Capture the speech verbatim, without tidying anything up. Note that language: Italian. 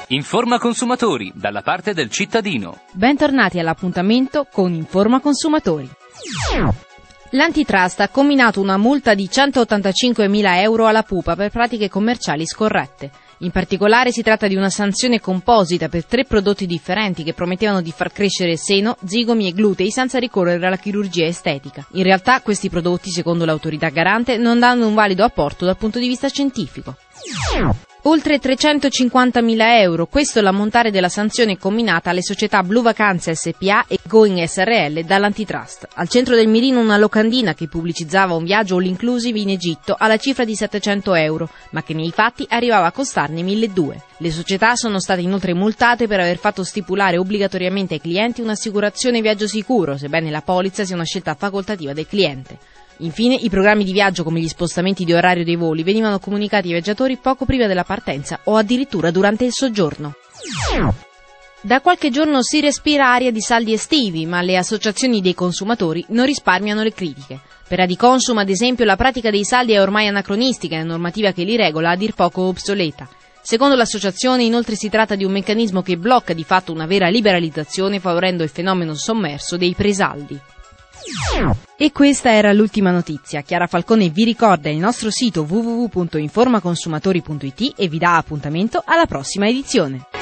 Informa consumatori, dalla parte del cittadino. Bentornati all'appuntamento con Informa Consumatori. L'Antitrust ha comminato una multa di centottantacinquemila euro alla Pupa per pratiche commerciali scorrette. In particolare si tratta di una sanzione composita per tre prodotti differenti che promettevano di far crescere seno, zigomi e glutei senza ricorrere alla chirurgia estetica. In realtà questi prodotti, secondo l'autorità garante, non danno un valido apporto dal punto di vista scientifico. Oltre trecentocinquantamila euro, questo è l'ammontare della sanzione comminata alle società Blu Vacanze S P A e Going S R L dall'Antitrust. Al centro del mirino una locandina che pubblicizzava un viaggio all inclusive in Egitto alla cifra di settecento euro, ma che nei fatti arrivava a costarne milleduecento. Le società sono state inoltre multate per aver fatto stipulare obbligatoriamente ai clienti un'assicurazione viaggio sicuro, sebbene la polizza sia una scelta facoltativa del cliente. Infine, i programmi di viaggio come gli spostamenti di orario dei voli venivano comunicati ai viaggiatori poco prima della partenza o addirittura durante il soggiorno. Da qualche giorno si respira aria di saldi estivi, ma le associazioni dei consumatori non risparmiano le critiche. Per Adiconsum, ad esempio, la pratica dei saldi è ormai anacronistica e la normativa che li regola a dir poco obsoleta. Secondo l'associazione, inoltre, si tratta di un meccanismo che blocca di fatto una vera liberalizzazione, favorendo il fenomeno sommerso dei presaldi. E questa era l'ultima notizia. Chiara Falcone vi ricorda il nostro sito w w w punto informaconsumatori punto i t e vi dà appuntamento alla prossima edizione.